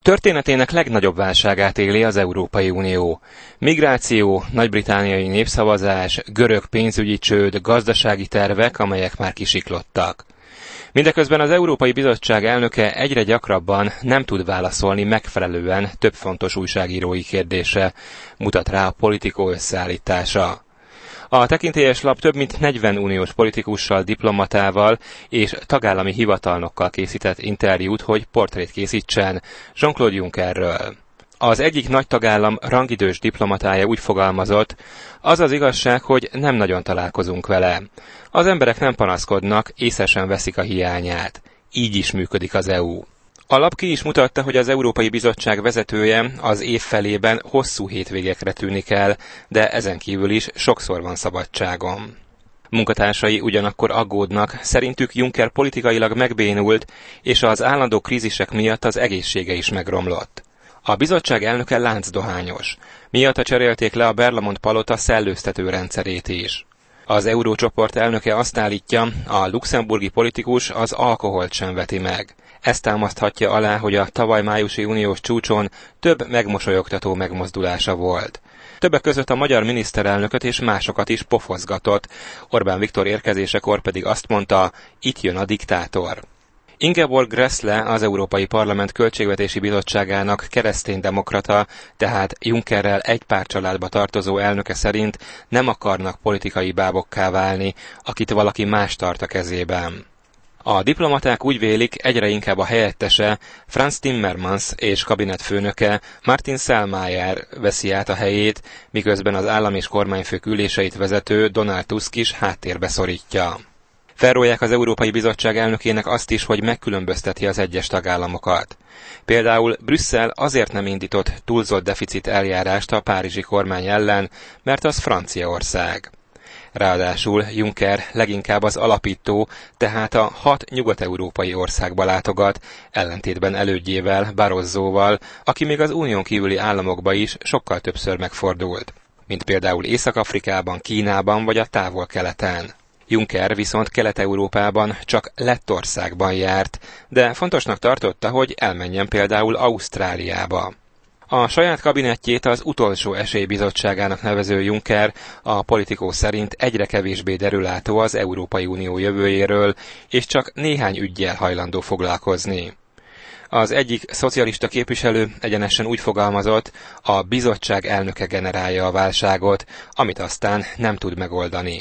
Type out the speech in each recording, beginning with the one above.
Történetének legnagyobb válságát éli az Európai Unió. Migráció, nagy-britániai népszavazás, görög pénzügyi csőd, gazdasági tervek, amelyek már kisiklottak. Mindeközben az Európai Bizottság elnöke egyre gyakrabban nem tud válaszolni megfelelően több fontos újságírói kérdésre, mutat rá a Politico összeállítása. A tekintélyes lap több mint 40 uniós politikussal, diplomatával és tagállami hivatalnokkal készített interjút, hogy portrét készítsen Jean-Claude Junckerről. Az egyik nagy tagállam rangidős diplomatája úgy fogalmazott, az az igazság, hogy nem nagyon találkozunk vele. Az emberek nem panaszkodnak, észre sem veszik a hiányát. Így is működik az EU. A lap ki is mutatta, hogy az Európai Bizottság vezetője az év felében hosszú hétvégekre tűnik el, de ezen kívül is sokszor van szabadságon. Munkatársai ugyanakkor aggódnak, szerintük Juncker politikailag megbénult, és az állandó krízisek miatt az egészsége is megromlott. A bizottság elnöke láncdohányos, miatta cserélték le a Berlamont palota szellőztető rendszerét is. Az eurócsoport elnöke azt állítja, a luxemburgi politikus az alkoholt sem veti meg. Ezt támaszthatja alá, hogy a tavaly májusi uniós csúcson több megmosolyogtató megmozdulása volt. Többek között a magyar miniszterelnököt és másokat is pofozgatott, Orbán Viktor érkezésekor pedig azt mondta, itt jön a diktátor. Ingeborg Grässle, az Európai Parlament Költségvetési Bizottságának kereszténydemokrata, tehát Junckerrel egy pártcsaládba tartozó elnöke szerint nem akarnak politikai bábokká válni, akit valaki más tart a kezében. A diplomaták úgy vélik, egyre inkább a helyettese, Frans Timmermans és kabinetfőnöke Martin Selmayr veszi át a helyét, miközben az állam és kormányfők üléseit vezető Donald Tusk is háttérbe szorítja. Felrólják az Európai Bizottság elnökének azt is, hogy megkülönbözteti az egyes tagállamokat. Például Brüsszel azért nem indított túlzott deficit eljárást a párizsi kormány ellen, mert az Franciaország. Ráadásul Juncker leginkább az alapító, tehát a 6 nyugat-európai országba látogat, ellentétben elődjével, Barozzóval, aki még az unión kívüli államokba is sokkal többször megfordult, mint például Észak-Afrikában, Kínában vagy a Távol-Keleten. Juncker viszont Kelet-Európában csak Lettországban járt, de fontosnak tartotta, hogy elmenjen például Ausztráliába. A saját kabinettjét az utolsó esély bizottságának nevező Juncker a Politico szerint egyre kevésbé derülátó az Európai Unió jövőjéről, és csak néhány üggyel hajlandó foglalkozni. Az egyik szocialista képviselő egyenesen úgy fogalmazott, a bizottság elnöke generálja a válságot, amit aztán nem tud megoldani.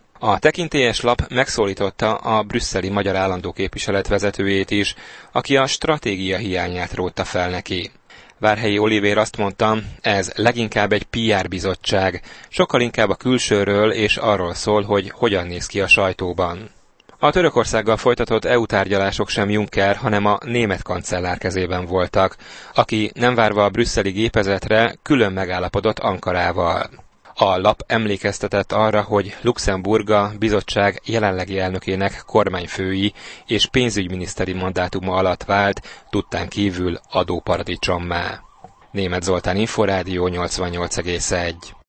A tekintélyes lap megszólította a brüsszeli magyar állandó képviselet vezetőjét is, aki a stratégia hiányát rótta fel neki. Várhelyi Olivér azt mondta, ez leginkább egy PR bizottság, sokkal inkább a külsőről és arról szól, hogy hogyan néz ki a sajtóban. A Törökországgal folytatott EU tárgyalások sem Juncker, hanem a német kancellár kezében voltak, aki nem várva a brüsszeli gépezetre külön megállapodott Ankarával. A lap emlékeztetett arra, hogy Luxemburg a bizottság jelenlegi elnökének kormányfői és pénzügyminiszteri mandátuma alatt vált, tudtán kívül adóparadicsommá. Németh Zoltán, Inforádió 88,1.